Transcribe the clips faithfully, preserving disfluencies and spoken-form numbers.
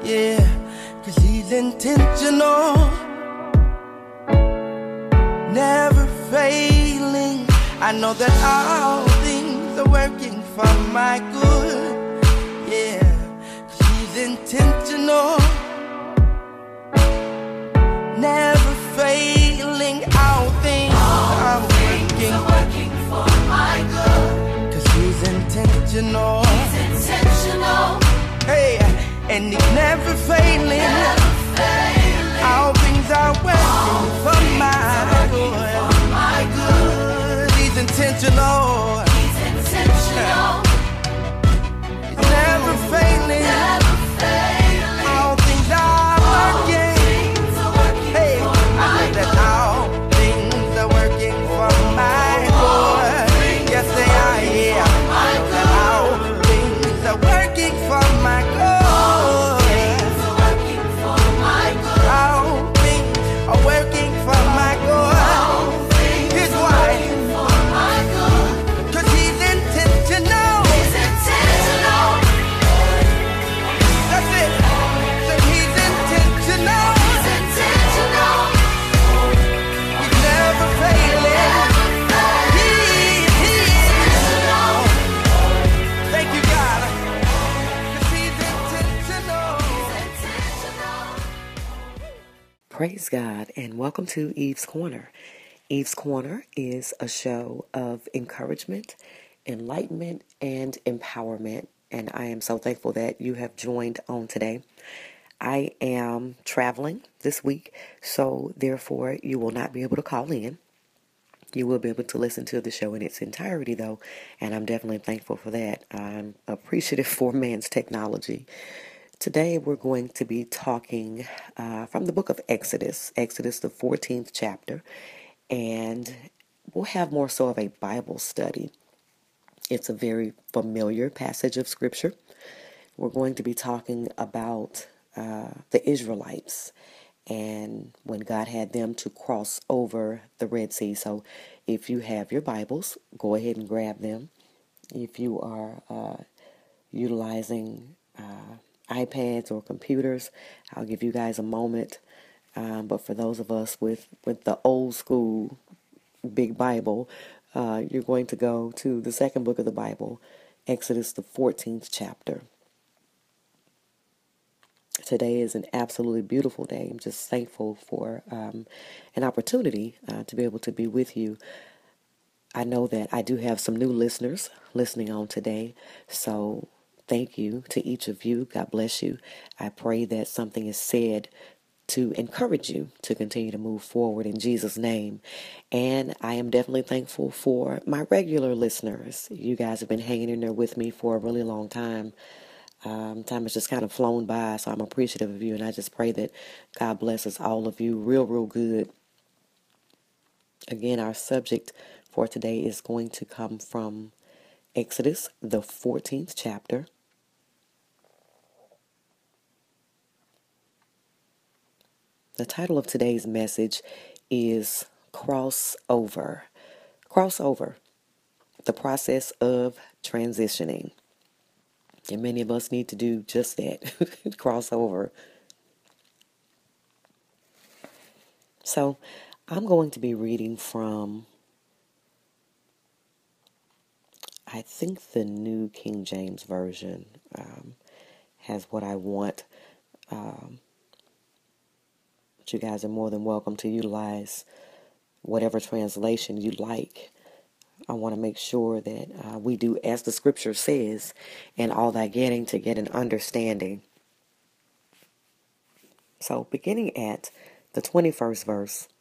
yeah, 'cause he's intentional, never failing. I know that all things are working for my good, yeah, 'cause he's intentional, never failing. All things all are things working, are working for my good. 'cause he's intentional, He's intentional, hey, and he's never failing. never failing. All things are working for my good, For my good. he's intentional, He's intentional, he's never failing. never failing. All things are All working, things are working hey, for I my know that good. all things are working for my good. Yes, they are, yeah. I know that all things are working for my good. Things are working for my good. All things are working for my good. All things Here's are why. working for my good. 'Cause he's intentional. He's intentional, That's it. So he's intentional. he's intentional, He's never failing. He, he intentional. Thank you, God. 'Cause he's intentional. Praise God and welcome to Eve's Corner. Eve's Corner is a show of encouragement, enlightenment, and empowerment. And I am so thankful that you have joined on today. I am traveling this week, so therefore you will not be able to call in. You will be able to listen to the show in its entirety, though, and I'm definitely thankful for that. I'm appreciative for man's technology. Today, we're going to be talking uh, from the book of Exodus, Exodus, the fourteenth chapter, and we'll have more so of a Bible study. It's a very familiar passage of Scripture. We're going to be talking about uh, the Israelites and when God had them to cross over the Red Sea. So if you have your Bibles, go ahead and grab them. If you are uh, utilizing uh, iPads or computers, I'll give you guys a moment. Um, but for those of us with, with the old school big Bible, uh, you're going to go to the second book of the Bible, Exodus, the fourteenth chapter. Today is an absolutely beautiful day. I'm just thankful for um, an opportunity uh, to be able to be with you. I know that I do have some new listeners listening on today, so thank you to each of you. God bless you. I pray that something is said to encourage you to continue to move forward in Jesus' name. And I am definitely thankful for my regular listeners. You guys have been hanging in there with me for a really long time. Um, time has just kind of flown by, so I'm appreciative of you, and I just pray that God blesses all of you real, real good. Again, our subject for today is going to come from Exodus, the fourteenth chapter. The title of today's message is Crossover. Crossover, the process of transitioning. And many of us need to do just that, crossover. So I'm going to be reading from, I think the New King James Version um, has what I want. Um, but you guys are more than welcome to utilize whatever translation you like. I want to make sure that uh, we do as the scripture says, and all that getting to get an understanding. So beginning at the twenty-first verse,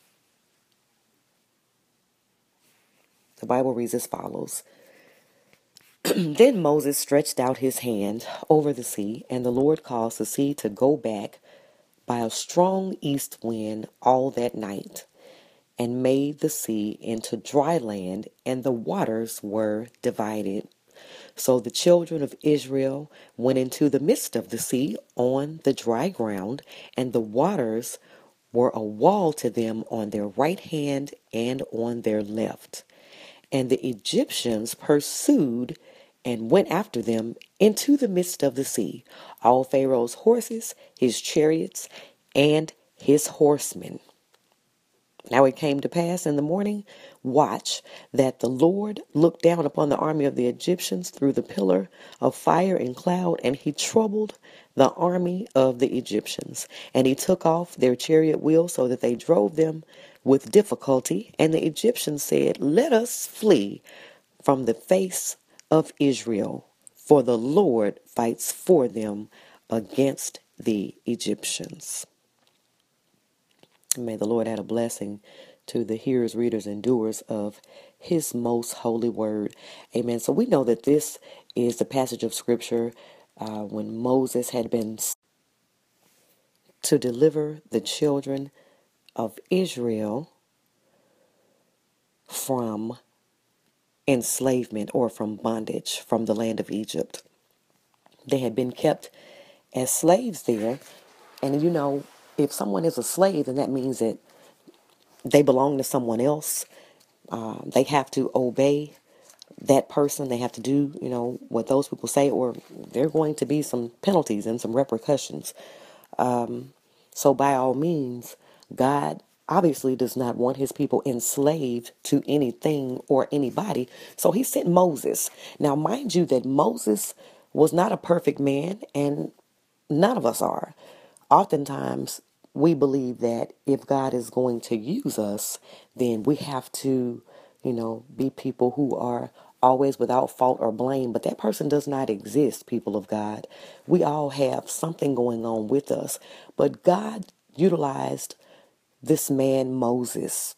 the Bible reads as follows. Then Moses stretched out his hand over the sea, and the Lord caused the sea to go back by a strong east wind all that night, and made the sea into dry land, and the waters were divided. So the children of Israel went into the midst of the sea on the dry ground, and the waters were a wall to them on their right hand and on their left. And the Egyptians pursued and went after them into the midst of the sea, all Pharaoh's horses, his chariots, and his horsemen. Now it came to pass in the morning watch that the Lord looked down upon the army of the Egyptians through the pillar of fire and cloud, and he troubled the army of the Egyptians. And he took off their chariot wheels so that they drove them with difficulty. And the Egyptians said, "Let us flee from the face of Israel, for the Lord fights for them against the Egyptians." May the Lord add a blessing to the hearers, readers, and doers of his most holy word. Amen. So we know that this is the passage of scripture uh, when Moses had been to deliver the children of Israel from enslavement or from bondage from the land of Egypt. They had been kept as slaves there. And you know, if someone is a slave, then that means that they belong to someone else. Uh, they have to obey that person. They have to do, you know, what those people say, or there are going to be some penalties and some repercussions. Um, so by all means, God obviously does not want his people enslaved to anything or anybody. So he sent Moses. Now, mind you that Moses was not a perfect man, and none of us are. Oftentimes, we believe that if God is going to use us, then we have to, you know, be people who are always without fault or blame. But that person does not exist, people of God. We all have something going on with us. But God utilized this man, Moses,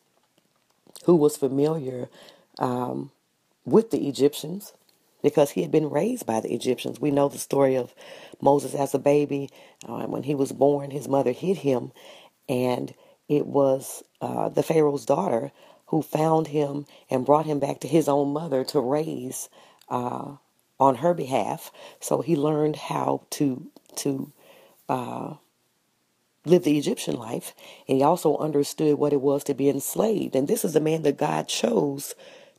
who was familiar um, with the Egyptians, because he had been raised by the Egyptians. We know the story of Moses as a baby. Uh, when he was born, his mother hid him, and it was uh, the Pharaoh's daughter who found him and brought him back to his own mother to raise uh, on her behalf. So he learned how to to uh, live the Egyptian life, and he also understood what it was to be enslaved. And this is the man that God chose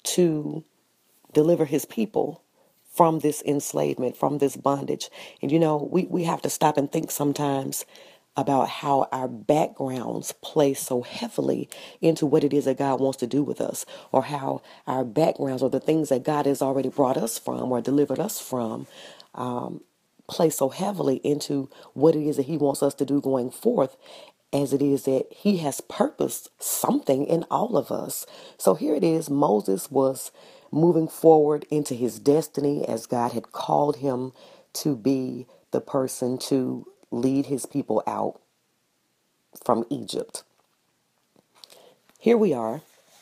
to deliver his people from this enslavement, from this bondage. And you know, we, we have to stop and think sometimes about how our backgrounds play so heavily into what it is that God wants to do with us, or how our backgrounds or the things that God has already brought us from or delivered us from um, play so heavily into what it is that he wants us to do going forth, as it is that he has purposed something in all of us. So here it is, Moses was moving forward into his destiny as God had called him to be the person to lead his people out from Egypt. Here we are,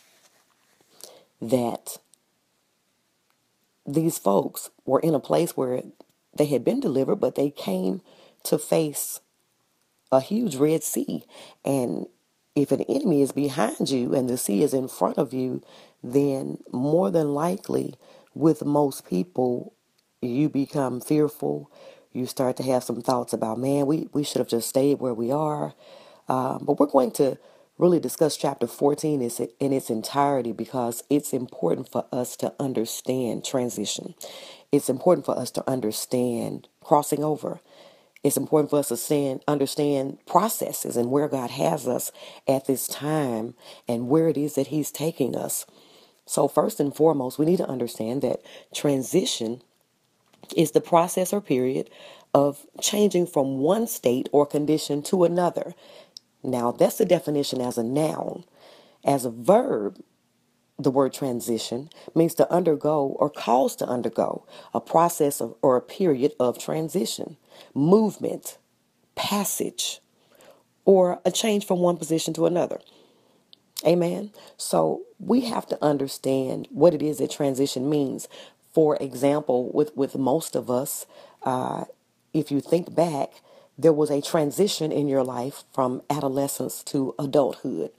that these folks were in a place where they had been delivered, but they came to face a huge Red Sea. And if an enemy is behind you and the sea is in front of you, then more than likely, with most people, you become fearful. You start to have some thoughts about, man, we, we should have just stayed where we are. Uh, but we're going to really discuss chapter fourteen in its entirety, because it's important for us to understand transition. It's important for us to understand crossing over. It's important for us to stand, understand processes and where God has us at this time and where it is that he's taking us. So first and foremost, we need to understand that transition is the process or period of changing from one state or condition to another. Now, that's the definition as a noun. As a verb, the word transition means to undergo or cause to undergo a process of, or a period of transition, movement, passage, or a change from one position to another. Amen. So we have to understand what it is that transition means. For example, with, with most of us, uh, if you think back, there was a transition in your life from adolescence to adulthood.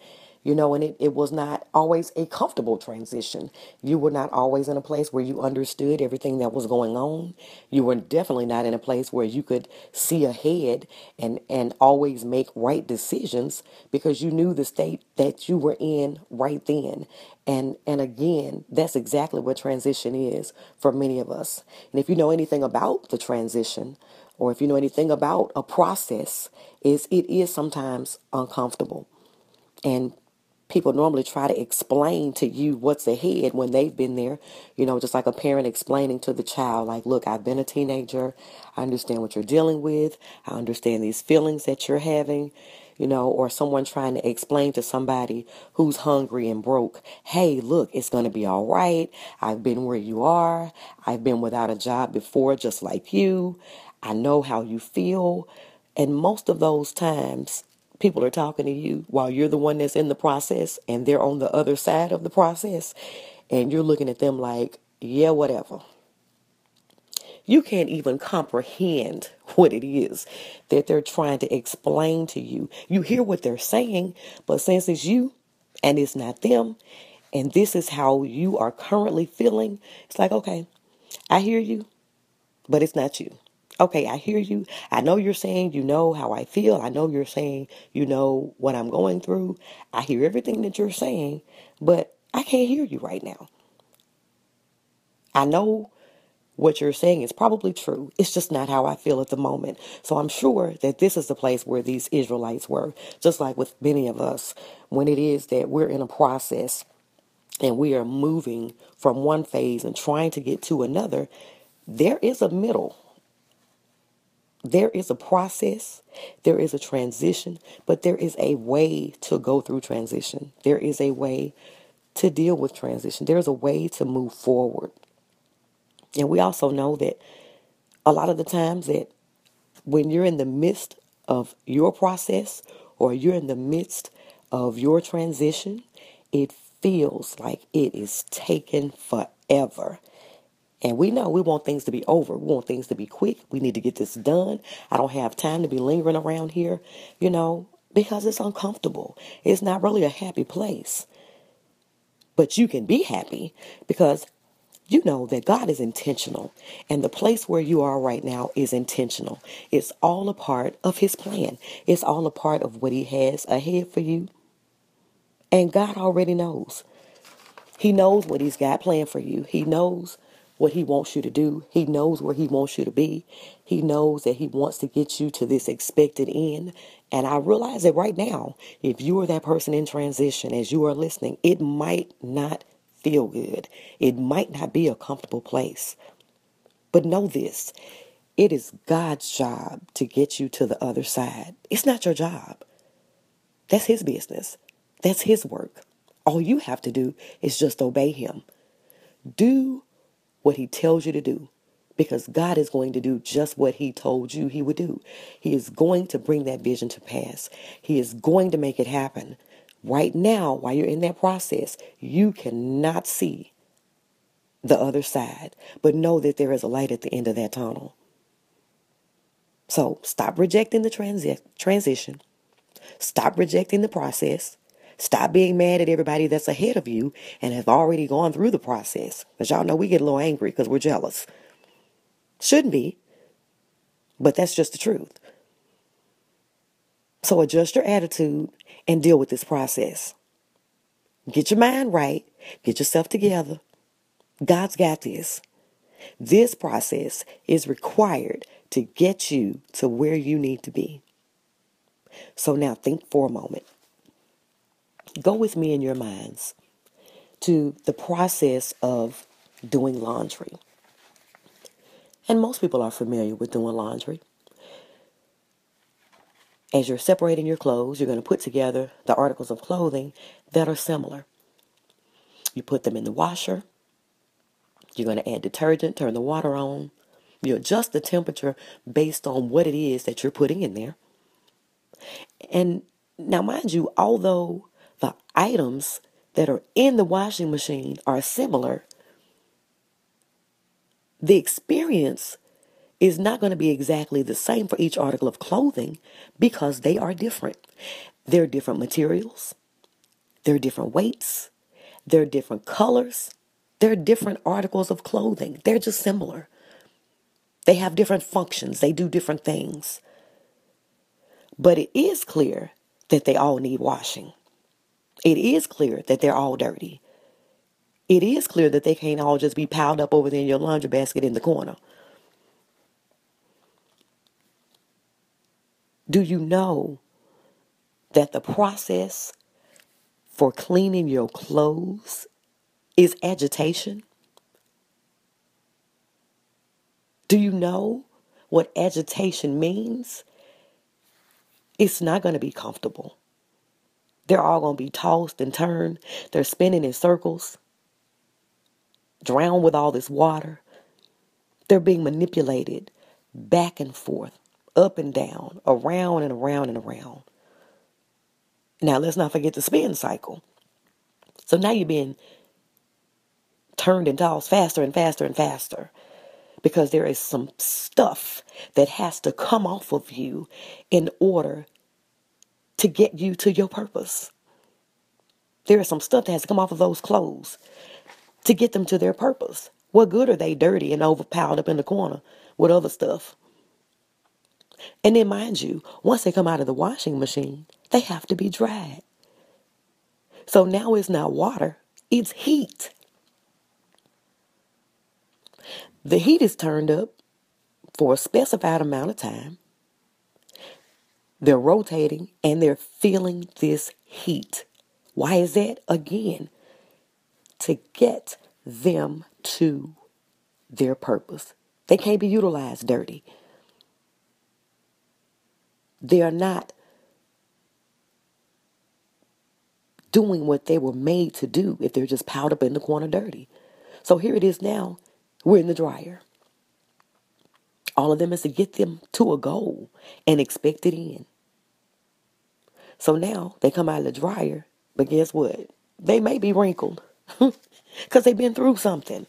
you know, and it, it was not always a comfortable transition. You were not always in a place where you understood everything that was going on. You were definitely not in a place where you could see ahead and, and always make right decisions because you knew the state that you were in right then. And, and again, that's exactly what transition is for many of us. And if you know anything about the transition, or if you know anything about a process, is it is sometimes uncomfortable. And people normally try to explain to you what's ahead when they've been there, you know, just like a parent explaining to the child, like, look, I've been a teenager. I understand what you're dealing with. I understand these feelings that you're having, you know, or someone trying to explain to somebody who's hungry and broke, hey, look, it's going to be all right. I've been where you are. I've been without a job before, just like you. I know how you feel. And most of those times, people are talking to you while you're the one that's in the process and they're on the other side of the process. And you're looking at them like, yeah, whatever. You can't even comprehend what it is that they're trying to explain to you. You hear what they're saying, but since it's you and it's not them, and this is how you are currently feeling, it's like, okay, I hear you, but it's not you. Okay, I hear you. I know you're saying you know how I feel. I know you're saying you know what I'm going through. I hear everything that you're saying, but I can't hear you right now. I know what you're saying is probably true. It's just not how I feel at the moment. So I'm sure that this is the place where these Israelites were, just like with many of us, when it is that we're in a process and we are moving from one phase and trying to get to another. There is a middle. There is a process, there is a transition, but there is a way to go through transition. There is a way to deal with transition. There's a way to move forward. And we also know that a lot of the times that when you're in the midst of your process or you're in the midst of your transition, it feels like it is taking forever. And we know we want things to be over. We want things to be quick. We need to get this done. I don't have time to be lingering around here, you know, because it's uncomfortable. It's not really a happy place. But you can be happy because you know that God is intentional. And the place where you are right now is intentional. It's all a part of his plan. It's all a part of what he has ahead for you. And God already knows. He knows what he's got planned for you. He knows what he wants you to do. He knows where he wants you to be. He knows that he wants to get you to this expected end. And I realize that right now, if you are that person in transition, as you are listening, it might not feel good. It might not be a comfortable place. But know this, it is God's job to get you to the other side. It's not your job. That's his business. That's his work. All you have to do is just obey him. Do what he tells you to do, because God is going to do just what he told you he would do. He is going to bring that vision to pass. He is going to make it happen. Right now, while you're in that process, you cannot see the other side, but know that there is a light at the end of that tunnel. So stop rejecting the transi- transition. Stop rejecting the process. Stop being mad at everybody that's ahead of you and have already gone through the process. Because y'all know we get a little angry because we're jealous. Shouldn't be, but that's just the truth. So adjust your attitude and deal with this process. Get your mind right. Get yourself together. God's got this. This process is required to get you to where you need to be. So now think for a moment. Go with me in your minds to the process of doing laundry. And most people are familiar with doing laundry. As you're separating your clothes, you're going to put together the articles of clothing that are similar. You put them in the washer. You're going to add detergent, turn the water on. You adjust the temperature based on what it is that you're putting in there. And now, mind you, although the items that are in the washing machine are similar, the experience is not going to be exactly the same for each article of clothing because they are different. They're different materials. They're different weights. They're different colors. They're different articles of clothing. They're just similar. They have different functions. They do different things. But it is clear that they all need washing. It is clear that they're all dirty. It is clear that they can't all just be piled up over there in your laundry basket in the corner. Do you know that the process for cleaning your clothes is agitation? Do you know what agitation means? It's not going to be comfortable. They're all going to be tossed and turned. They're spinning in circles, drowned with all this water. They're being manipulated back and forth, up and down, around and around and around. Now, let's not forget the spin cycle. So now you're being turned and tossed faster and faster and faster because there is some stuff that has to come off of you in order to get you to your purpose. There is some stuff that has to come off of those clothes to get them to their purpose. What good are they dirty and overpiled up in the corner with other stuff? And then mind you, once they come out of the washing machine, they have to be dried. So now it's not water, it's heat. The heat is turned up for a specified amount of time. They're rotating and they're feeling this heat. Why is that? Again, to get them to their purpose. They can't be utilized dirty. They are not doing what they were made to do if they're just piled up in the corner dirty. So here it is now. We're in the dryer. All of them is to get them to a goal and expect it in. So now they come out of the dryer, but guess what? They may be wrinkled because they've been through something.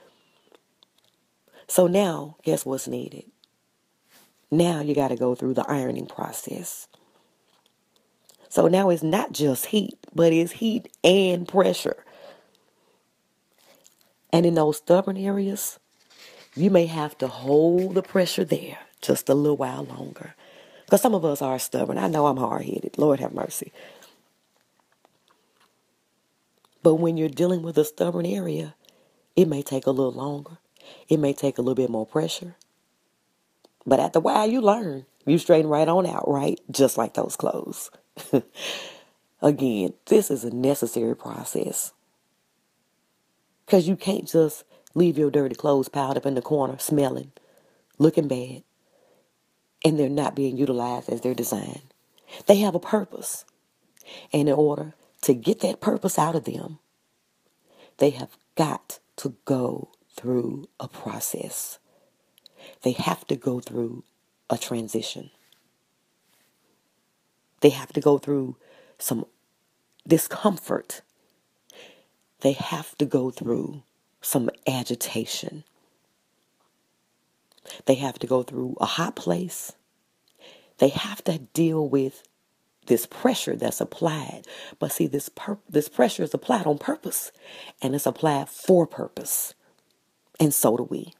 So now, guess what's needed? Now you got to go through the ironing process. So now it's not just heat, but it's heat and pressure. And in those stubborn areas, you may have to hold the pressure there just a little while longer. Because some of us are stubborn. I know I'm hard-headed. Lord have mercy. But when you're dealing with a stubborn area, it may take a little longer. It may take a little bit more pressure. But after a while, you learn. You straighten right on out, right? Just like those clothes. Again, this is a necessary process. Because you can't just leave your dirty clothes piled up in the corner, smelling, looking bad, and they're not being utilized as they're designed. They have a purpose. And in order to get that purpose out of them, they have got to go through a process. They have to go through a transition. They have to go through some discomfort. They have to go through some agitation. They have to go through a hot place. They have to deal with this pressure that's applied. But see, this pur- this pressure is applied on purpose, and it's applied for purpose. And so do we.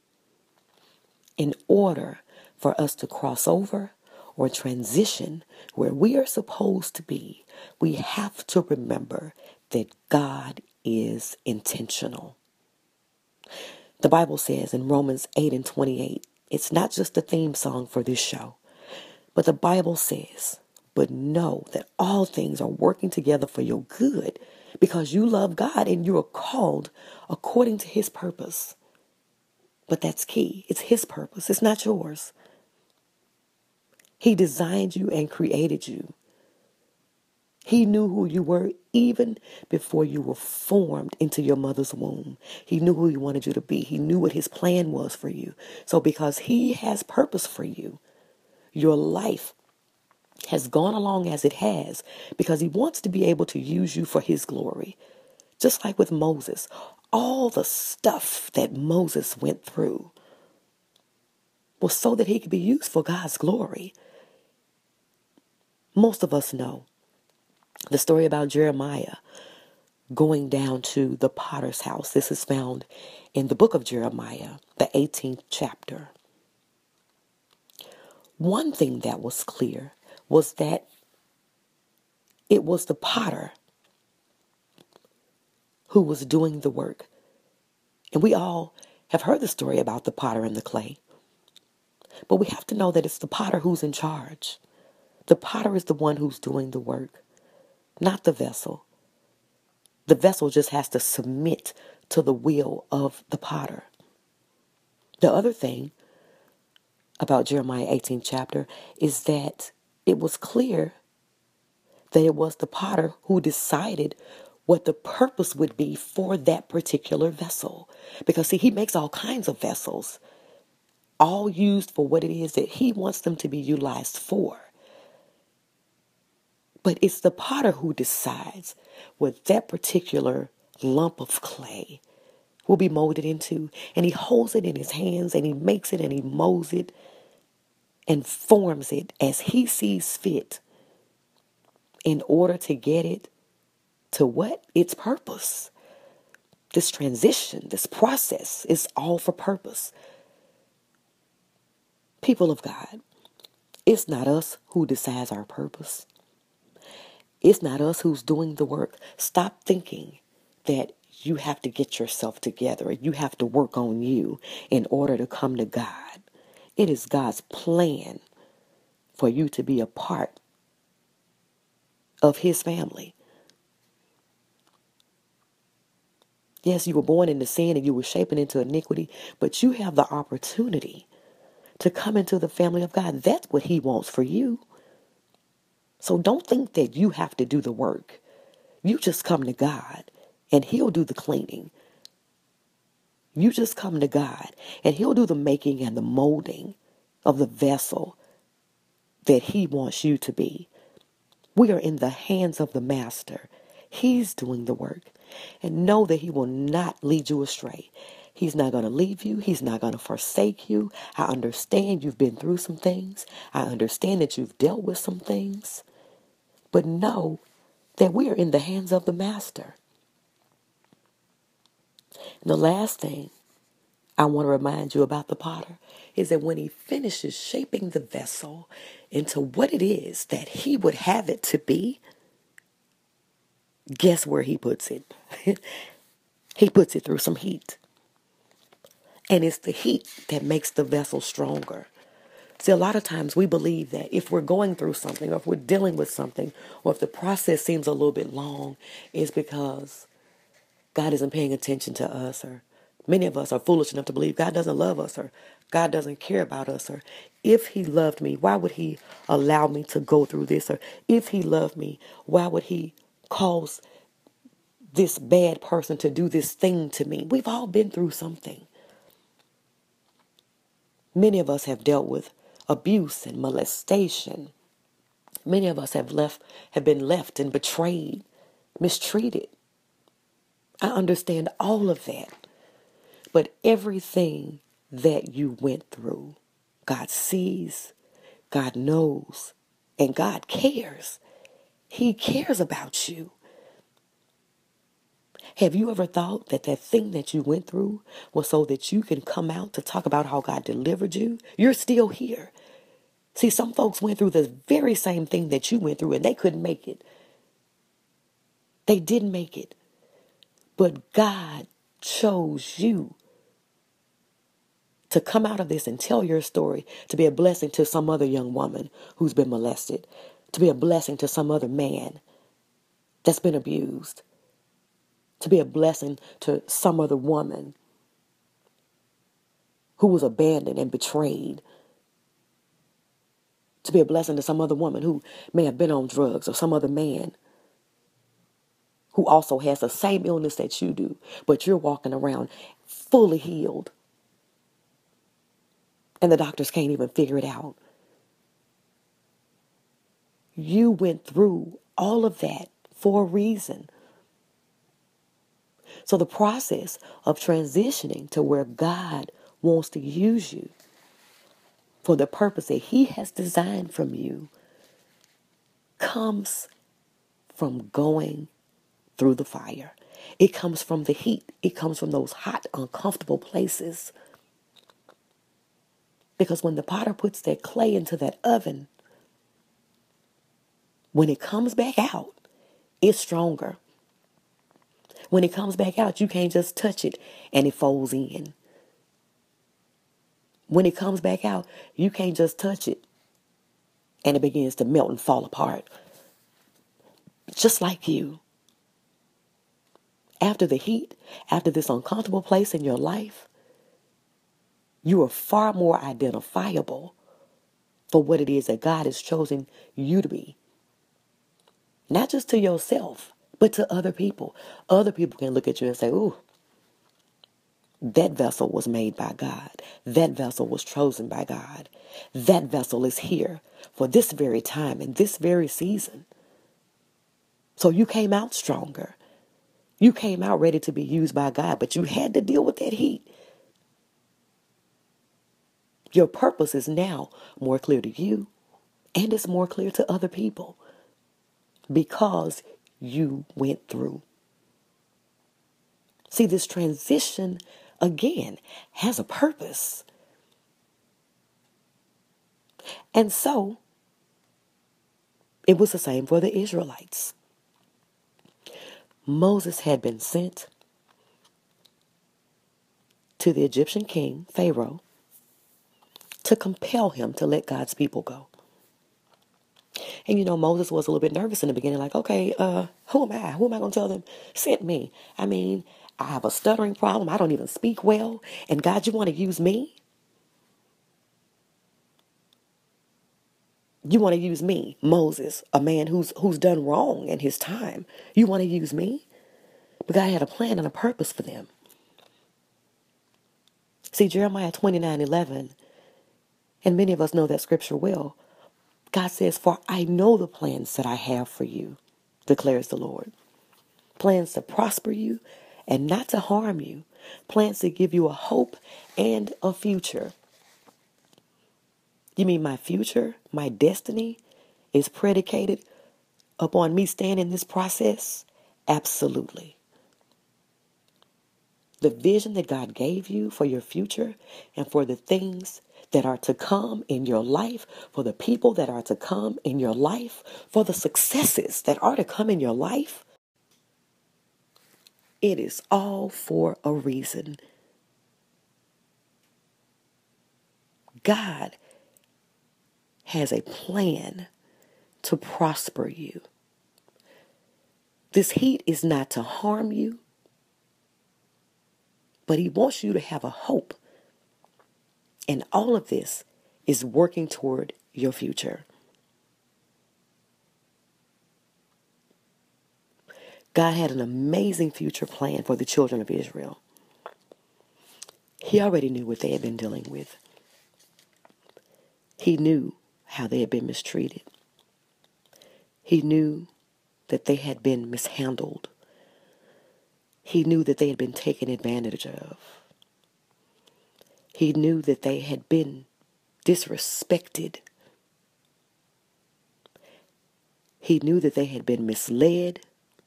In order for us to cross over or transition where we are supposed to be, we have to remember that God is intentional. The Bible says in Romans eight and twenty-eight, it's not just a theme song for this show, but the Bible says, but know that all things are working together for your good because you love God and you are called according to his purpose. But that's key. It's his purpose. It's not yours. He designed you and created you. He knew who you were even before you were formed into your mother's womb. He knew who he wanted you to be. He knew what his plan was for you. So because he has purpose for you, your life has gone along as it has because he wants to be able to use you for his glory. Just like with Moses, all the stuff that Moses went through was so that he could be used for God's glory. Most of us know The story about Jeremiah going down to the potter's house. This is found in the book of Jeremiah, the eighteenth chapter. One thing that was clear was that it was the potter who was doing the work. And we all have heard the story about the potter and the clay. But we have to know that it's the potter who's in charge. The potter is the one who's doing the work, not the vessel. The vessel just has to submit to the will of the potter. The other thing about Jeremiah eighteenth chapter is that it was clear that it was the potter who decided what the purpose would be for that particular vessel. Because see, he makes all kinds of vessels, all used for what it is that he wants them to be utilized for. But it's the potter who decides what that particular lump of clay will be molded into. And he holds it in his hands and he makes it and he molds it and forms it as he sees fit in order to get it to what? Its purpose. This transition, this process is all for purpose. People of God, it's not us who decides our purpose. It's not us who's doing the work. Stop thinking that you have to get yourself together. You have to work on you in order to come to God. It is God's plan for you to be a part of his family. Yes, you were born into sin and you were shaping into iniquity, but you have the opportunity to come into the family of God. That's what he wants for you. So don't think that you have to do the work. You just come to God and he'll do the cleaning. You just come to God and he'll do the making and the molding of the vessel that he wants you to be. We are in the hands of the master. He's doing the work. And know that he will not lead you astray. He's not going to leave you. He's not going to forsake you. I understand you've been through some things. I understand that you've dealt with some things. But know that we are in the hands of the master. And the last thing I want to remind you about the potter is that when he finishes shaping the vessel into what it is that he would have it to be, guess where he puts it? He puts it through some heat. And it's the heat that makes the vessel stronger. See, a lot of times we believe that if we're going through something or if we're dealing with something or if the process seems a little bit long, it's because God isn't paying attention to us, or many of us are foolish enough to believe God doesn't love us or God doesn't care about us, or if he loved me, why would he allow me to go through this? Or if he loved me, why would he cause this bad person to do this thing to me? We've all been through something. Many of us have dealt with abuse and molestation. Many of us have left, have been left and betrayed, mistreated. I understand all of that. But everything that you went through, God sees, God knows, and God cares. He cares about you. Have you ever thought that that thing that you went through was so that you can come out to talk about how God delivered you? You're still here. See, some folks went through the very same thing that you went through and they couldn't make it. They didn't make it. But God chose you to come out of this and tell your story, to be a blessing to some other young woman who's been molested, to be a blessing to some other man that's been abused, to be a blessing to some other woman who was abandoned and betrayed, to be a blessing to some other woman who may have been on drugs, or some other man who also has the same illness that you do, but you're walking around fully healed. And the doctors can't even figure it out. You went through all of that for a reason. So the process of transitioning to where God wants to use you for the purpose that he has designed from you comes from going through the fire. It comes from the heat. It comes from those hot, uncomfortable places. Because when the potter puts that clay into that oven, when it comes back out, it's stronger. When it comes back out, you can't just touch it and it folds in. When it comes back out, you can't just touch it and it begins to melt and fall apart. Just like you. After the heat, after this uncomfortable place in your life, you are far more identifiable for what it is that God has chosen you to be. Not just to yourself, but to other people. Other people can look at you and say, ooh, that vessel was made by God. That vessel was chosen by God. That vessel is here for this very time and this very season. So you came out stronger. You came out ready to be used by God, but you had to deal with that heat. Your purpose is now more clear to you, and it's more clear to other people because you went through. See, this transition, again, has a purpose. And so, it was the same for the Israelites. Moses had been sent to the Egyptian king, Pharaoh, to compel him to let God's people go. And you know, Moses was a little bit nervous in the beginning, like, okay, uh, who am I? Who am I going to tell them sent me? I mean, I have a stuttering problem. I don't even speak well. And God, you want to use me? You want to use me, Moses, a man who's who's done wrong in his time. You want to use me? But God had a plan and a purpose for them. See, Jeremiah twenty-nine eleven, and many of us know that scripture well. God says, for I know the plans that I have for you, declares the Lord. Plans to prosper you and not to harm you. Plans to give you a hope and a future. You mean my future, my destiny is predicated upon me staying in this process? Absolutely. The vision that God gave you for your future and for the things that are to come in your life, for the people that are to come in your life, for the successes that are to come in your life, it is all for a reason. God has a plan to prosper you. This heat is not to harm you, but he wants you to have a hope. And all of this is working toward your future. God had an amazing future plan for the children of Israel. He already knew what they had been dealing with. He knew how they had been mistreated. He knew that they had been mishandled. He knew that they had been taken advantage of. He knew that they had been disrespected. He knew that they had been misled.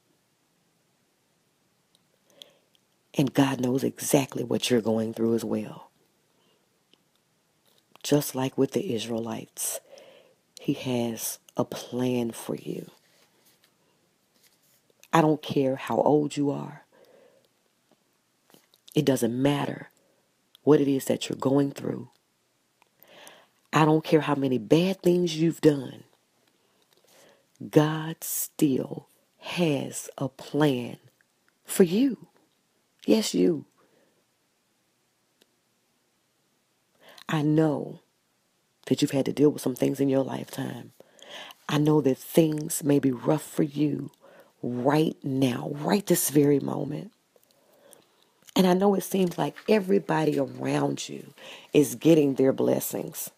And God knows exactly what you're going through as well. Just like with the Israelites, he has a plan for you. I don't care how old you are. It doesn't matter what it is that you're going through. I don't care how many bad things you've done. God still has a plan for you. Yes, you. I know that you've had to deal with some things in your lifetime. I know that things may be rough for you right now, right this very moment. And I know it seems like everybody around you is getting their blessings.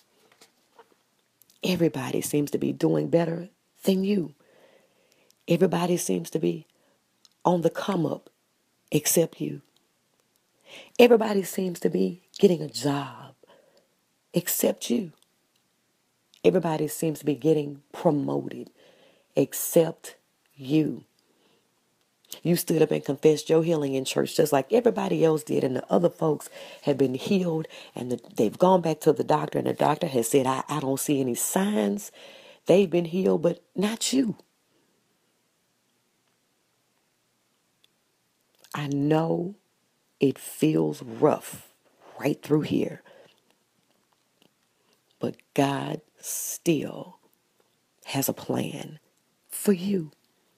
Everybody seems to be doing better than you. Everybody seems to be on the come up except you. Everybody seems to be getting a job except you. Everybody seems to be getting promoted except you. You stood up and confessed your healing in church just like everybody else did, and the other folks have been healed, and the, they've gone back to the doctor, and the doctor has said, I, I don't see any signs. They've been healed, but not you. I know it feels rough right through here, but God still has a plan for you.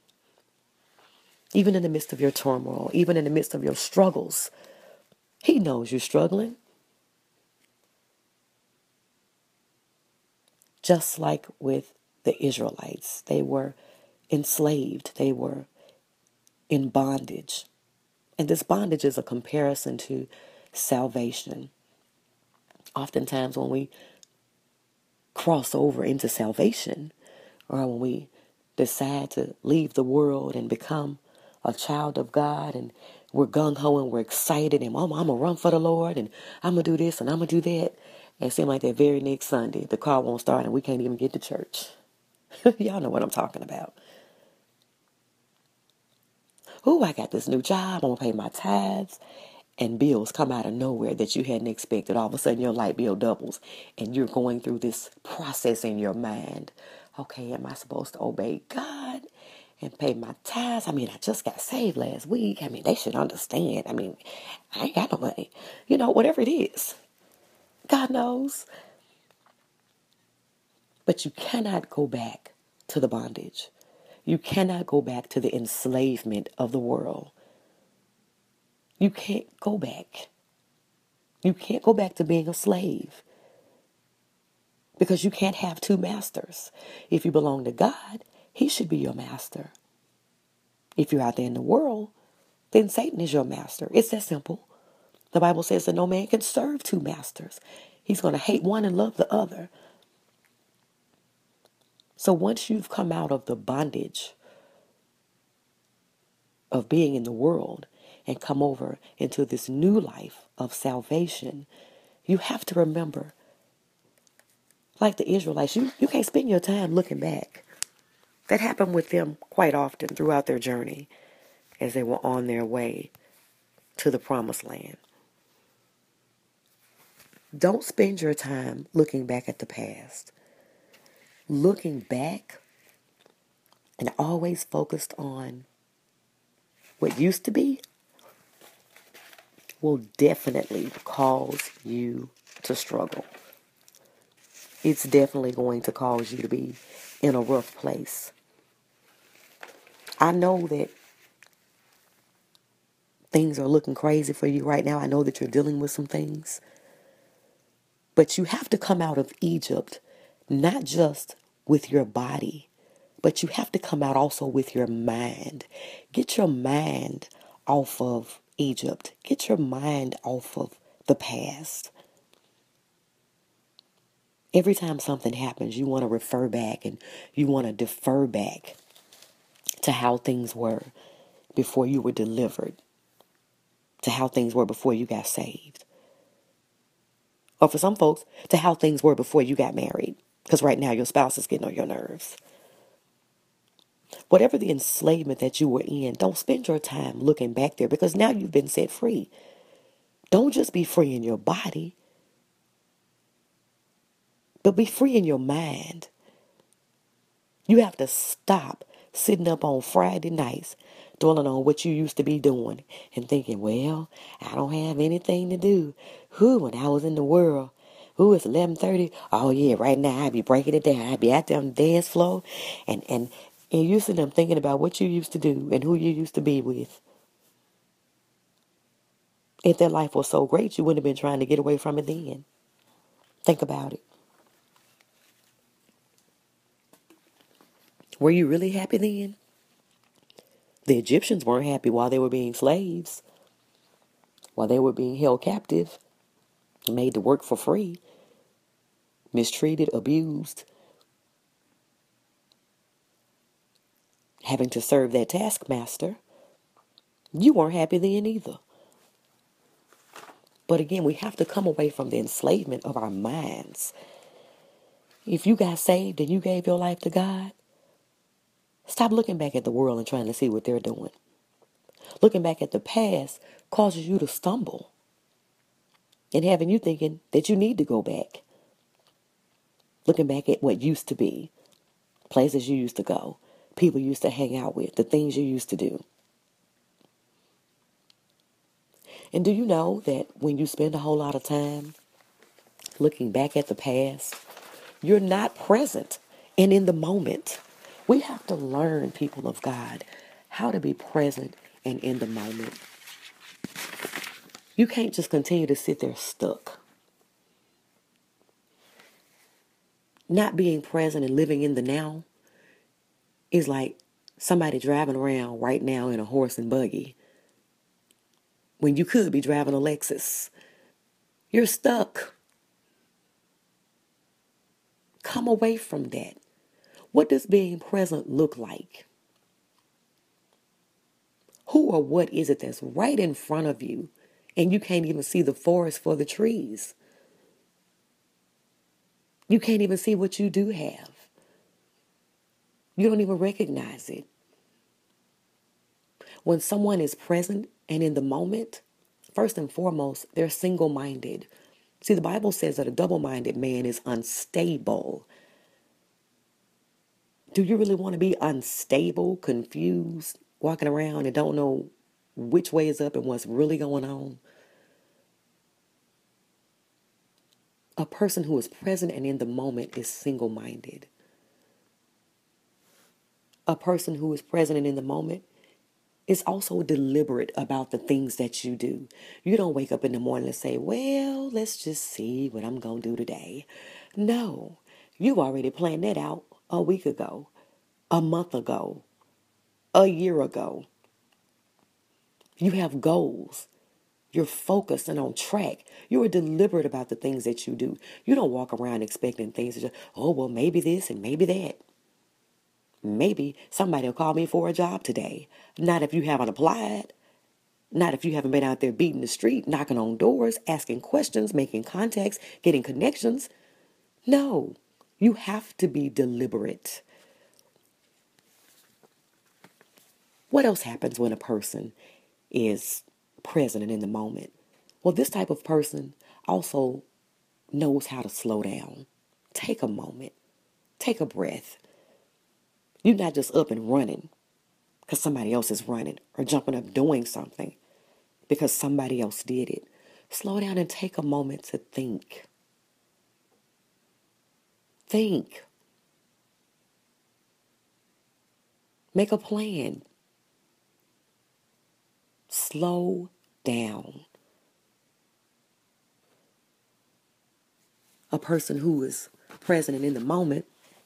Even in the midst of your turmoil, even in the midst of your struggles, He knows you're struggling. Just like with the Israelites, they were enslaved, they were in bondage. And this bondage is a comparison to salvation. Oftentimes when we cross over into salvation, or when we decide to leave the world and become a child of God, and we're gung-ho and we're excited, and I'm, I'm going to run for the Lord, and I'm going to do this and I'm going to do that. And it seems like that very next Sunday, the car won't start and we can't even get to church. Y'all know what I'm talking about. Ooh, I got this new job. I'm going to pay my tithes. And bills come out of nowhere that you hadn't expected. All of a sudden your light bill doubles. And you're going through this process in your mind. Okay, am I supposed to obey God and pay my tithes? I mean, I just got saved last week. I mean, they should understand. I mean, I ain't got no money. You know, whatever it is. God knows. But you cannot go back to the bondage. You cannot go back to the enslavement of the world. You can't go back. You can't go back to being a slave. Because you can't have two masters. If you belong to God, He should be your master. If you're out there in the world, then Satan is your master. It's that simple. The Bible says that no man can serve two masters. He's going to hate one and love the other. So once you've come out of the bondage of being in the world and come over into this new life of salvation, you have to remember, like the Israelites, you, you can't spend your time looking back. That happened with them quite often throughout their journey as they were on their way to the promised land. Don't spend your time looking back at the past. Looking back and always focused on what used to be will definitely cause you to struggle. It's definitely going to cause you to be in a rough place. I know that things are looking crazy for you right now. I know that you're dealing with some things. But you have to come out of Egypt, not just with your body, but you have to come out also with your mind. Get your mind off of Egypt. Get your mind off of the past. Every time something happens, you want to refer back and you want to defer back to how things were before you were delivered, to how things were before you got saved. Or for some folks, to how things were before you got married. Because right now your spouse is getting on your nerves. Whatever the enslavement that you were in, don't spend your time looking back there, because now you've been set free. Don't just be free in your body, but be free in your mind. You have to stop sitting up on Friday nights dwelling on what you used to be doing and thinking, well, I don't have anything to do. Who, when I was in the world, who, it's eleven thirty. Oh, yeah, right now I'd be breaking it down. I'd be out there on the dance floor. And, and, and you sitting there thinking about what you used to do and who you used to be with. If that life was so great, you wouldn't have been trying to get away from it then. Think about it. Were you really happy then? The Egyptians weren't happy while they were being slaves, while they were being held captive, made to work for free, mistreated, abused, having to serve that taskmaster. You weren't happy then either. But again, we have to come away from the enslavement of our minds. If you got saved and you gave your life to God, Stop looking back at the world and trying to see what they're doing. Looking back at the past causes you to stumble and having you thinking that you need to go back. Looking back at what used to be, places you used to go, people you used to hang out with, the things you used to do. And do you know that when you spend a whole lot of time looking back at the past, you're not present and in the moment. We have to learn, people of God, how to be present and in the moment. You can't just continue to sit there stuck. Not being present and living in the now is like somebody driving around right now in a horse and buggy when you could be driving a Lexus. You're stuck. Come away from that. What does being present look like? Who or what is it that's right in front of you and you can't even see the forest for the trees? You can't even see what you do have. You don't even recognize it. When someone is present and in the moment, first and foremost, they're single-minded. See, the Bible says that a double-minded man is unstable. Do you really want to be unstable, confused, walking around and don't know which way is up and what's really going on? A person who is present and in the moment is single-minded. A person who is present and in the moment is also deliberate about the things that you do. You don't wake up in the morning and say, well, let's just see what I'm going to do today. No, you already planned that out a week ago, a month ago, a year ago. You have goals. You're focused and on track. You are deliberate about the things that you do. You don't walk around expecting things to just, oh, well, maybe this and maybe that. Maybe somebody will call me for a job today. Not if you haven't applied. Not if you haven't been out there beating the street, knocking on doors, asking questions, making contacts, getting connections. No, you have to be deliberate. What else happens when a person is present and in the moment? Well, this type of person also knows how to slow down. Take a moment. Take a breath. You're not just up and running because somebody else is running or jumping up doing something because somebody else did it. Slow down and take a moment to think. Think. Make a plan. Slow down. A person who is present and in the moment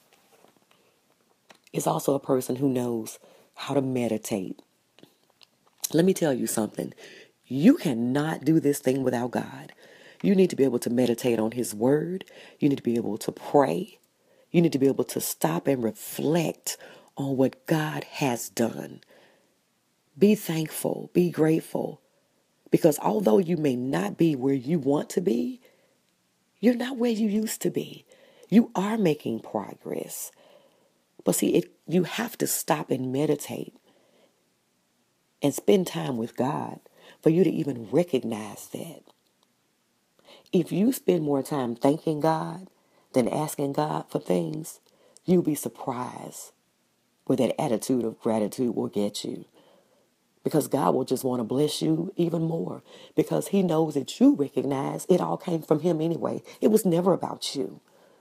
is also a person who knows how to meditate. Let me tell you something. You cannot do this thing without God. You need to be able to meditate on His Word. You need to be able to pray. You need to be able to stop and reflect on what God has done. Be thankful. Be grateful. Because although you may not be where you want to be, you're not where you used to be. You are making progress. But see, it, you have to stop and meditate and spend time with God for you to even recognize that. If you spend more time thanking God than asking God for things, you'll be surprised where that attitude of gratitude will get you. Because God will just want to bless you even more. Because He knows that you recognize it all came from Him anyway. It was never about you.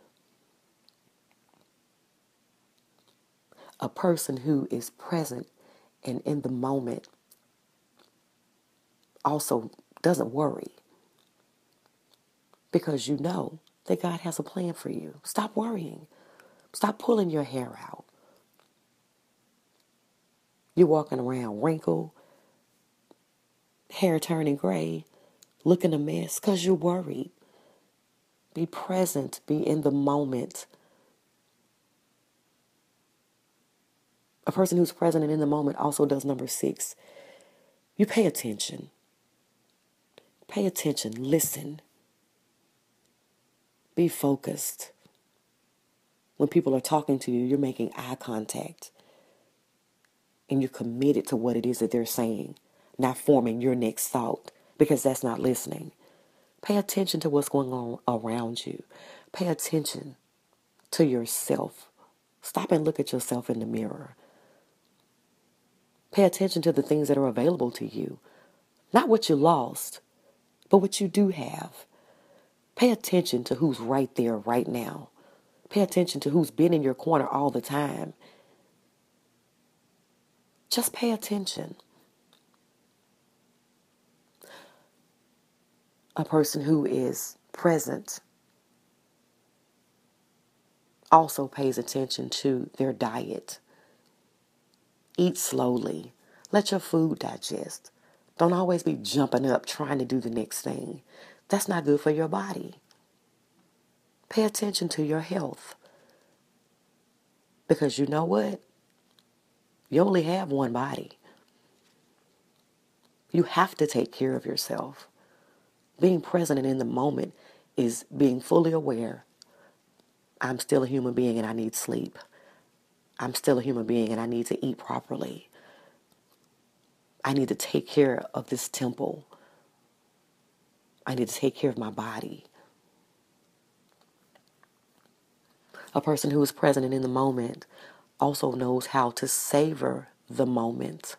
A person who is present and in the moment also doesn't worry. Because you know that God has a plan for you. Stop worrying. Stop pulling your hair out. You're walking around wrinkled, hair turning gray, looking a mess because you're worried. Be present. Be in the moment. A person who's present and in the moment also does number six. You pay attention. Pay attention. Listen. Be focused. When people are talking to you, you're making eye contact. and you're committed to what it is that they're saying, not forming your next thought, because that's not listening. Pay attention to what's going on around you. Pay attention to yourself. Stop and look at yourself in the mirror. Pay attention to the things that are available to you. Not what you lost, but what you do have. Pay attention to who's right there right now. Pay attention to who's been in your corner all the time. Just pay attention. A person who is present also pays attention to their diet. Eat slowly. Let your food digest. Don't always be jumping up trying to do the next thing. That's not good for your body. Pay attention to your health. Because you know what? You only have one body. You have to take care of yourself. Being present and in the moment is being fully aware. I'm still a human being and I need sleep. I'm still a human being and I need to eat properly. I need to take care of this temple. I need to take care of my body. A person who is present and in the moment also knows how to savor the moment.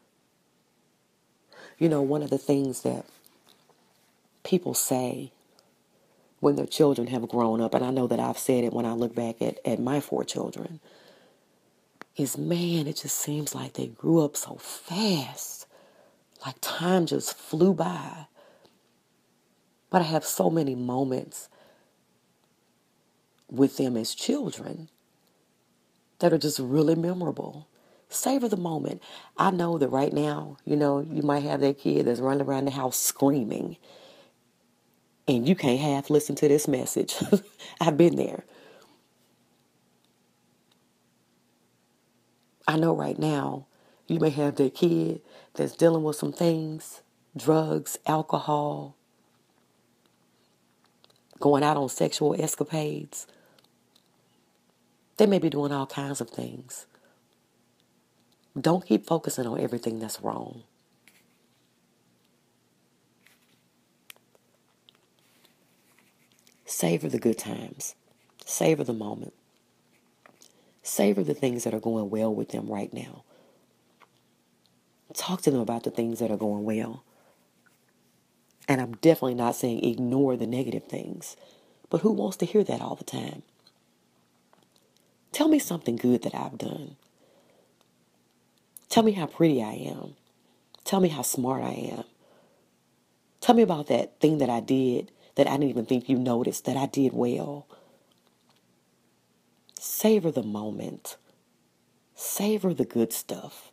You know, one of the things that people say when their children have grown up, and I know that I've said it when I look back at, at my four children, is, man, it just seems like they grew up so fast. Like time just flew by. But I have so many moments with them as children that are just really memorable. Savor the moment. I know that right now, you know, you might have that kid that's running around the house screaming, and you can't half listen to this message. I've been there. I know right now you may have that kid that's dealing with some things, drugs, alcohol, going out on sexual escapades. They may be doing all kinds of things. Don't keep focusing on everything that's wrong. Savor the good times. Savor the moment. Savor the things that are going well with them right now. Talk to them about the things that are going well. And I'm definitely not saying ignore the negative things. But who wants to hear that all the time? Tell me something good that I've done. Tell me how pretty I am. Tell me how smart I am. Tell me about that thing that I did that I didn't even think you noticed, that I did well. Savor the moment. Savor the good stuff.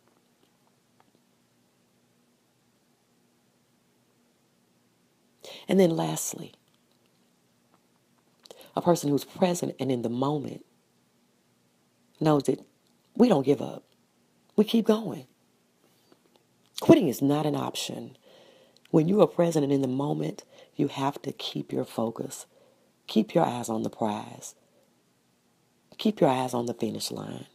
And then lastly, a person who's present and in the moment knows that we don't give up. We keep going. Quitting is not an option. When you are present and in the moment, you have to keep your focus. Keep your eyes on the prize. Keep your eyes on the finish line.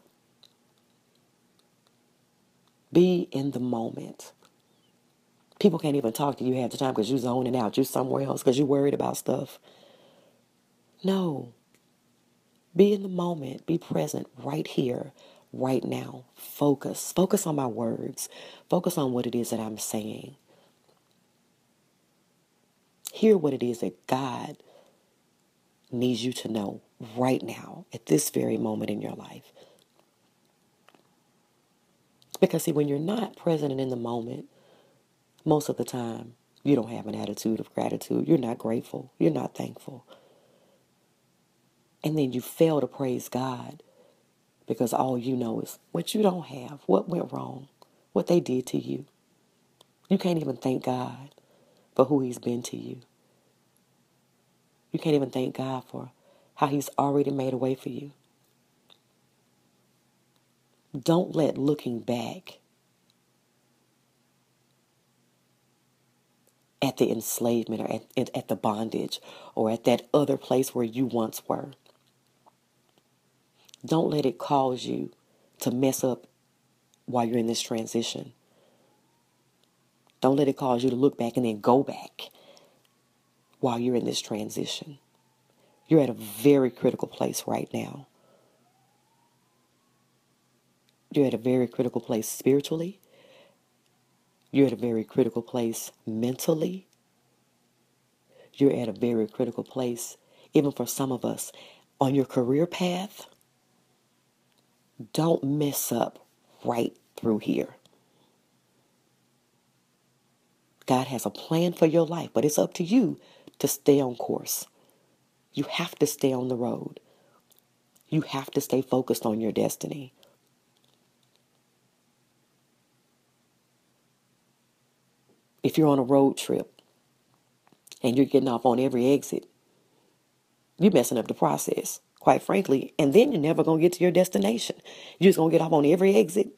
Be in the moment. People can't even talk to you half the time because you're zoning out. You're somewhere else because you're worried about stuff. No. Be in the moment. Be present right here, right now. Focus. Focus on my words. Focus on what it is that I'm saying. Hear what it is that God needs you to know right now, at this very moment in your life. Because see, when you're not present and in the moment, most of the time, you don't have an attitude of gratitude. You're not grateful. You're not thankful. And then you fail to praise God because all you know is what you don't have, what went wrong, what they did to you. You can't even thank God for who he's been to you. You can't even thank God for how he's already made a way for you. Don't let looking back at the enslavement or at, at the bondage or at that other place where you once were. Don't let it cause you to mess up while you're in this transition. Don't let it cause you to look back and then go back while you're in this transition. You're at a very critical place right now. You're at a very critical place spiritually. You're at a very critical place mentally. You're at a very critical place, even for some of us, on your career path. Don't mess up right through here. God has a plan for your life, but it's up to you to stay on course. You have to stay on the road. You have to stay focused on your destiny. If you're on a road trip and you're getting off on every exit, you're messing up the process, quite frankly, and then you're never going to get to your destination. You're just going to get off on every exit.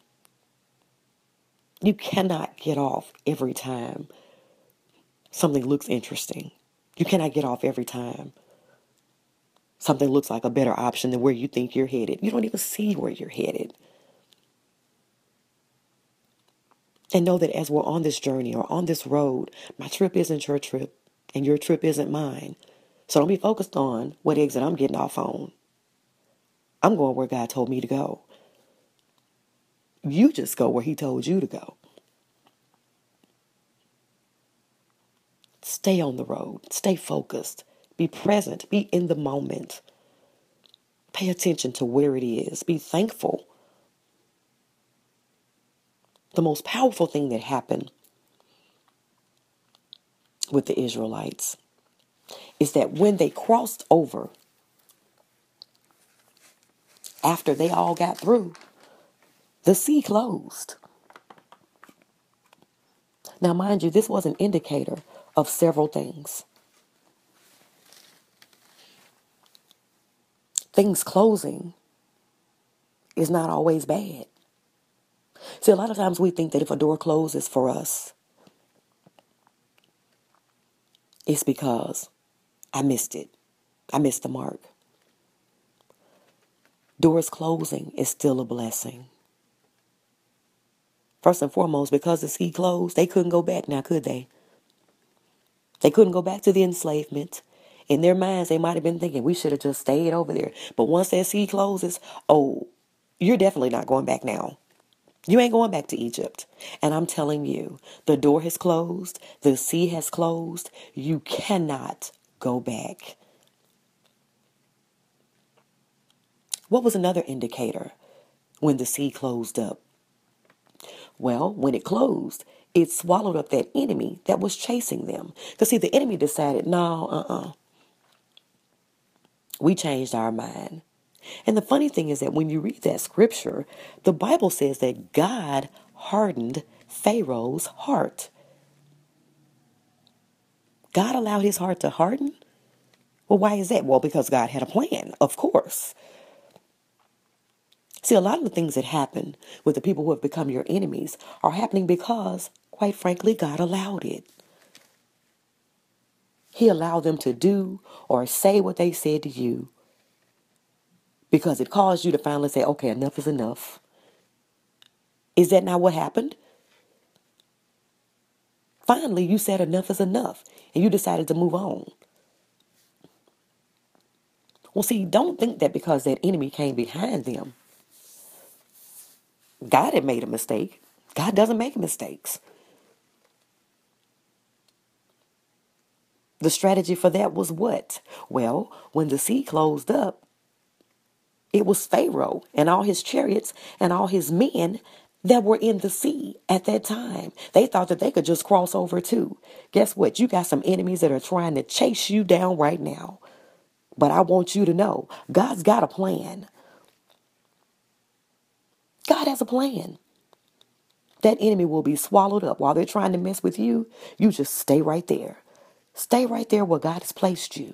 You cannot get off every time something looks interesting. You cannot get off every time something looks like a better option than where you think you're headed. You don't even see where you're headed. And know that as we're on this journey or on this road, my trip isn't your trip and your trip isn't mine. So don't be focused on what exit I'm getting off on. I'm going where God told me to go. You just go where he told you to go. Stay on the road. Stay focused. Be present. Be in the moment. Pay attention to where it is. Be thankful. The most powerful thing that happened with the Israelites is that when they crossed over, after they all got through, the sea closed. Now, mind you, this was an indicator of several things. Things closing is not always bad. See, a lot of times we think that if a door closes for us, it's because I missed it. I missed the mark. Doors closing is still a blessing. First and foremost, because the sea closed, they couldn't go back now, could they? They couldn't go back to the enslavement. In their minds, they might have been thinking, we should have just stayed over there. But once that sea closes, oh, you're definitely not going back now. You ain't going back to Egypt. And I'm telling you, the door has closed. The sea has closed. You cannot go back. What was another indicator when the sea closed up? Well, when it closed, it swallowed up that enemy that was chasing them. Because see, the enemy decided, no, uh-uh. We changed our mind. And the funny thing is that when you read that scripture, the Bible says that God hardened Pharaoh's heart. God allowed his heart to harden? Well, why is that? Well, because God had a plan, of course. See, a lot of the things that happen with the people who have become your enemies are happening because, quite frankly, God allowed it. He allowed them to do or say what they said to you because it caused you to finally say, okay, enough is enough. Is that not what happened? Finally, you said enough is enough and you decided to move on. Well, see, don't think that because that enemy came behind them, God had made a mistake. God doesn't make mistakes. The strategy for that was what? Well, when the sea closed up, it was Pharaoh and all his chariots and all his men that were in the sea at that time. They thought that they could just cross over too. Guess what? You got some enemies that are trying to chase you down right now. But I want you to know, God's got a plan. God has a plan. That enemy will be swallowed up while they're trying to mess with you. You just stay right there. Stay right there where God has placed you.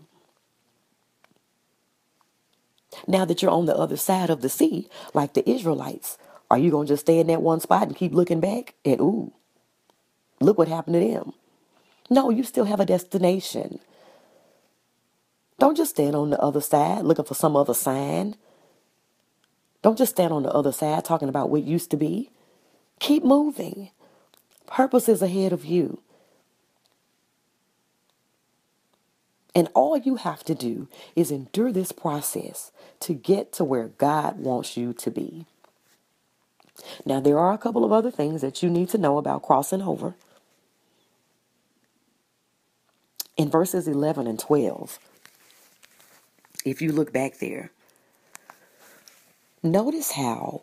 Now that you're on the other side of the sea, like the Israelites, are you going to just stay in that one spot and keep looking back? And ooh, look what happened to them. No, you still have a destination. Don't just stand on the other side looking for some other sign. Don't just stand on the other side talking about what used to be. Keep moving. Purpose is ahead of you. And all you have to do is endure this process to get to where God wants you to be. Now, there are a couple of other things that you need to know about crossing over. In verses eleven and twelve, if you look back there, notice how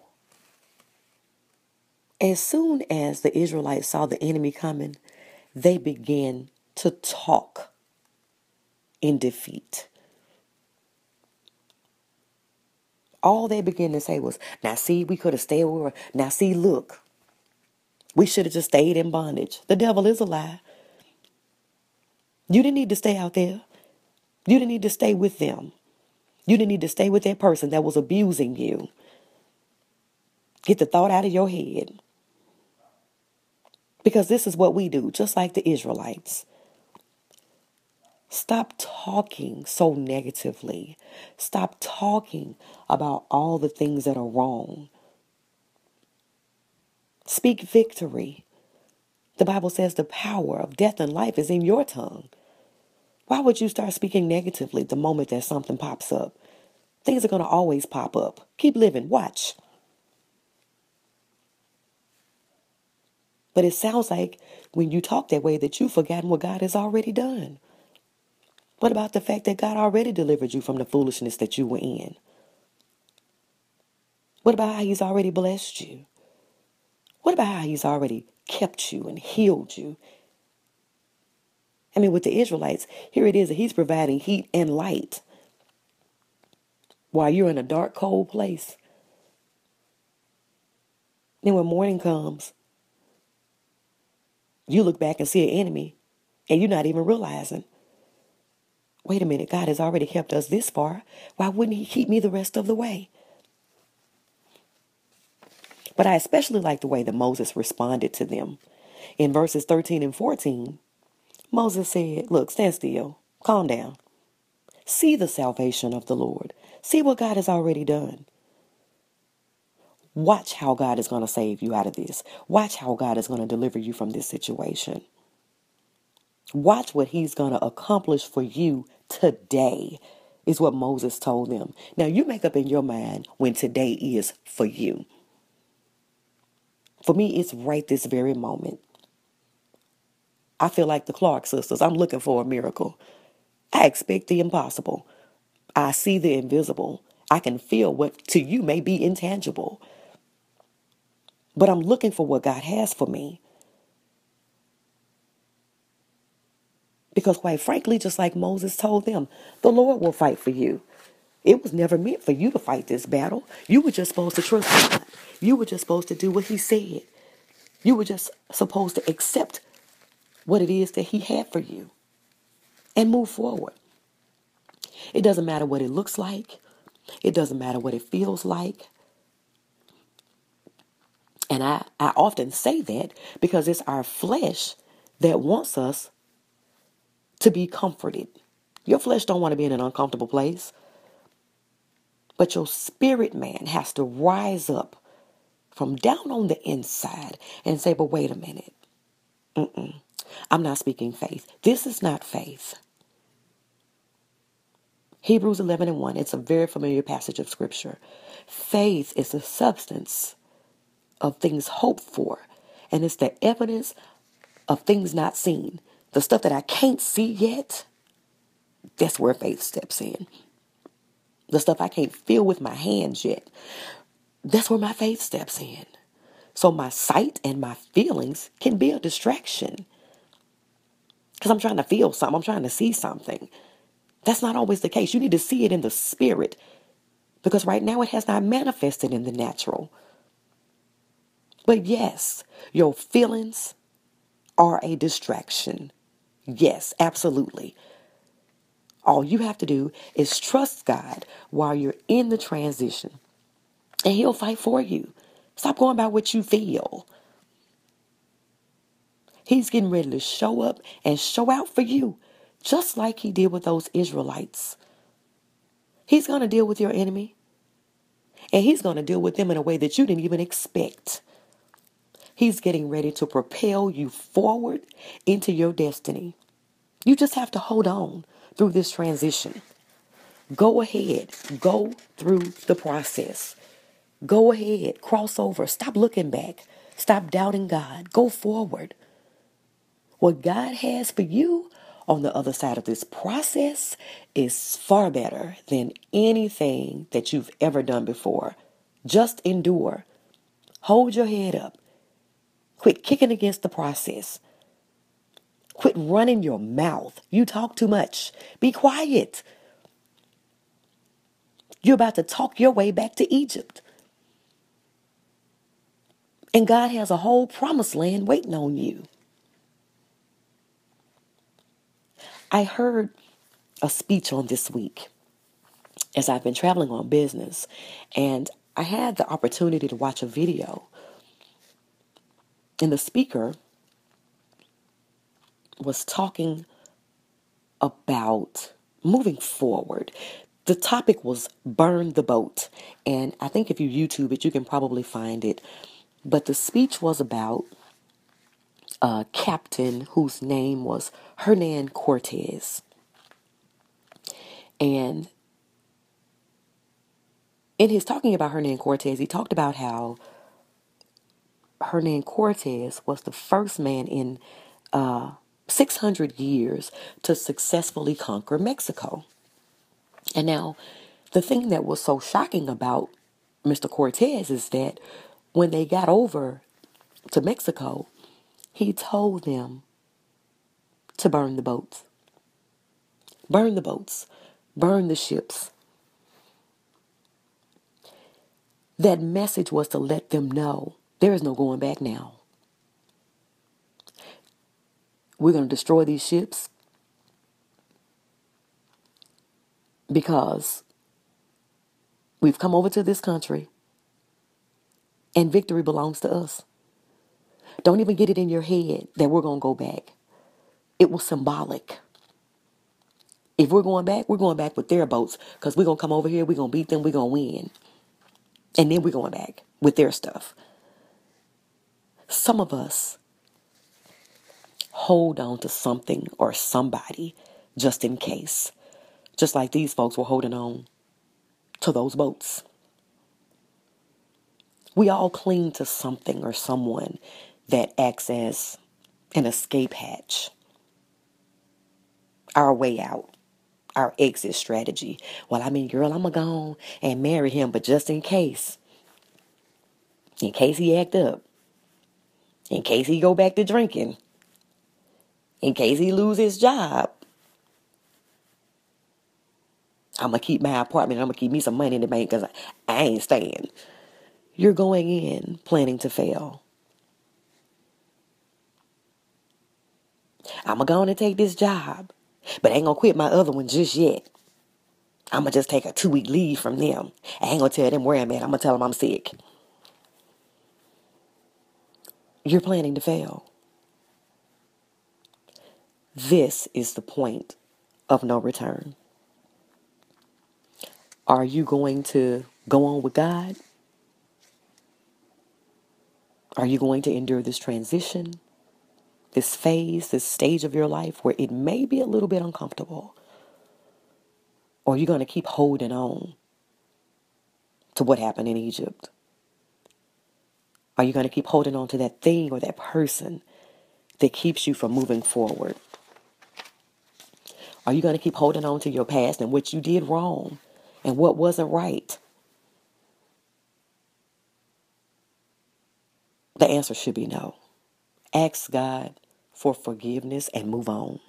as soon as the Israelites saw the enemy coming, they began to talk in defeat. All they began to say was, now see, we could have stayed where we were. Now see, look, we should have just stayed in bondage. The devil is a lie. You didn't need to stay out there. You didn't need to stay with them. You didn't need to stay with that person that was abusing you. Get the thought out of your head. Because this is what we do, just like the Israelites. Stop talking so negatively. Stop talking about all the things that are wrong. Speak victory. The Bible says the power of death and life is in your tongue. Why would you start speaking negatively the moment that something pops up? Things are going to always pop up. Keep living. Watch. But it sounds like when you talk that way that you've forgotten what God has already done. What about the fact that God already delivered you from the foolishness that you were in? What about how he's already blessed you? What about how he's already kept you and healed you? I mean, with the Israelites, here it is that he's providing heat and light while you're in a dark, cold place. Then when morning comes, you look back and see an enemy and you're not even realizing, wait a minute, God has already kept us this far. Why wouldn't he keep me the rest of the way? But I especially like the way that Moses responded to them. In verses thirteen and fourteen, Moses said, look, stand still, calm down. See the salvation of the Lord. See what God has already done. Watch how God is going to save you out of this. Watch how God is going to deliver you from this situation. Watch what he's going to accomplish for you today, is what Moses told them. Now, you make up in your mind when today is for you. For me, it's right this very moment. I feel like the Clark sisters. I'm looking for a miracle. I expect the impossible. I see the invisible. I can feel what to you may be intangible. But I'm looking for what God has for me. Because quite frankly, just like Moses told them, the Lord will fight for you. It was never meant for you to fight this battle. You were just supposed to trust God. You were just supposed to do what he said. You were just supposed to accept what it is that he had for you and move forward. It doesn't matter what it looks like. It doesn't matter what it feels like. And I, I often say that because it's our flesh that wants us to be comforted. Your flesh don't want to be in an uncomfortable place. But your spirit man has to rise up from down on the inside and say, but wait a minute. Mm-mm. I'm not speaking faith. This is not faith. Hebrews eleven and one. It's a very familiar passage of scripture. Faith is the substance of things hoped for. And it's the evidence of things not seen. The stuff that I can't see yet, that's where faith steps in. The stuff I can't feel with my hands yet, that's where my faith steps in. So my sight and my feelings can be a distraction. Because I'm trying to feel something. I'm trying to see something. That's not always the case. You need to see it in the spirit. Because right now it has not manifested in the natural. But yes, your feelings are a distraction. Yes, absolutely. All you have to do is trust God while you're in the transition. And he'll fight for you. Stop going by what you feel. He's getting ready to show up and show out for you, just like he did with those Israelites. He's going to deal with your enemy. And he's going to deal with them in a way that you didn't even expect. He's getting ready to propel you forward into your destiny. You just have to hold on through this transition. Go ahead. Go through the process. Go ahead. Cross over. Stop looking back. Stop doubting God. Go forward. What God has for you on the other side of this process is far better than anything that you've ever done before. Just endure. Hold your head up. Quit kicking against the process. Quit running your mouth. You talk too much. Be quiet. You're about to talk your way back to Egypt. And God has a whole promised land waiting on you. I heard a speech on this week as I've been traveling on business, and I had the opportunity to watch a video. And the speaker was talking about moving forward. The topic was burn the boat. And I think if you YouTube it, you can probably find it. But the speech was about a captain whose name was Hernan Cortez. And in his talking about Hernan Cortez, he talked about how Hernan Cortez was the first man in uh, six hundred years to successfully conquer Mexico. And now, the thing that was so shocking about Mister Cortez is that when they got over to Mexico, he told them to burn the boats. Burn the boats. Burn the ships. That message was to let them know there is no going back now. We're going to destroy these ships because we've come over to this country and victory belongs to us. Don't even get it in your head that we're going to go back. It was symbolic. If we're going back, we're going back with their boats because we're going to come over here, we're going to beat them, we're going to win. And then we're going back with their stuff. Some of us hold on to something or somebody just in case. Just like these folks were holding on to those boats. We all cling to something or someone that acts as an escape hatch. Our way out. Our exit strategy. Well, I mean, girl, I'm going to go on and marry him, but just in case. In case he act up. In case he go back to drinking. In case he lose his job. I'm going to keep my apartment. I'm going to keep me some money in the bank because I, I ain't staying. You're going in planning to fail. I'm going to go on and take this job. But I ain't going to quit my other one just yet. I'm going to just take a two-week leave from them. I ain't going to tell them where I'm at. I'm going to tell them I'm sick. You're planning to fail. This is the point of no return. Are you going to go on with God? Are you going to endure this transition, this phase, this stage of your life where it may be a little bit uncomfortable? Or are you going to keep holding on to what happened in Egypt? Are you going to keep holding on to that thing or that person that keeps you from moving forward? Are you going to keep holding on to your past and what you did wrong and what wasn't right? The answer should be no. Ask God for forgiveness and move on.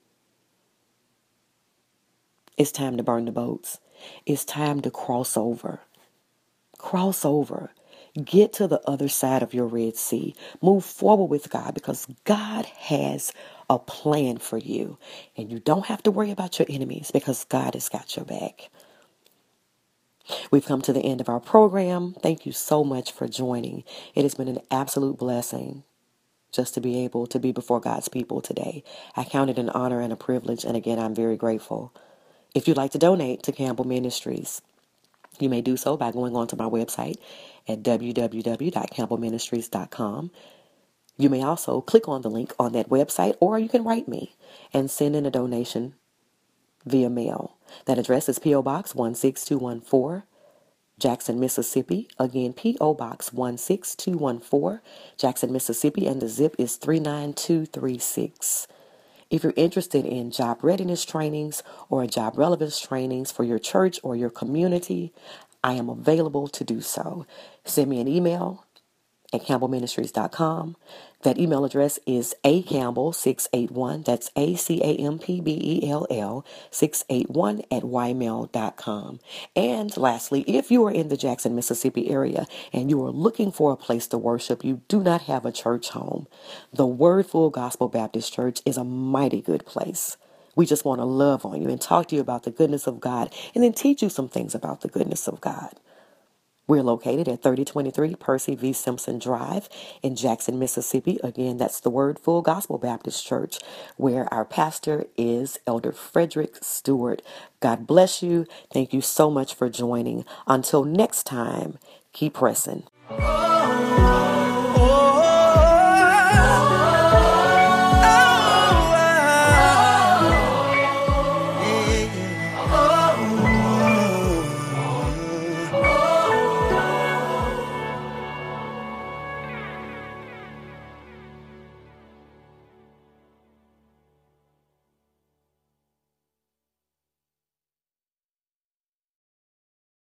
It's time to burn the boats. It's time to cross over. Cross over. Get to the other side of your Red Sea. Move forward with God because God has a plan for you. And you don't have to worry about your enemies because God has got your back. We've come to the end of our program. Thank you so much for joining. It has been an absolute blessing just to be able to be before God's people today. I count it an honor and a privilege. And again, I'm very grateful. If you'd like to donate to Campbell Ministries, You may do so by going onto my website at w w w dot campbell ministries dot com. You may also click on the link on that website, or you can write me and send in a donation via mail. That address is P O. Box one six two one four, Jackson, Mississippi. Again, P O. Box one six two one four, Jackson, Mississippi, and the zip is three nine two three six. If you're interested in job readiness trainings or job relevance trainings for your church or your community, I am available to do so. Send me an email at campbell ministries dot com. That email address is a campbell six eight one, that's A C A M P B E L L six eight one at y mail dot com. And lastly, if you are in the Jackson, Mississippi area and you are looking for a place to worship, you do not have a church home, the Word Full Gospel Baptist Church is a mighty good place. We just want to love on you and talk to you about the goodness of God and then teach you some things about the goodness of God. We're located at thirty twenty-three Percy V. Simpson Drive in Jackson, Mississippi. Again, that's the Word Full Gospel Baptist Church, where our pastor is Elder Frederick Stewart. God bless you. Thank you so much for joining. Until next time, keep pressing. Oh.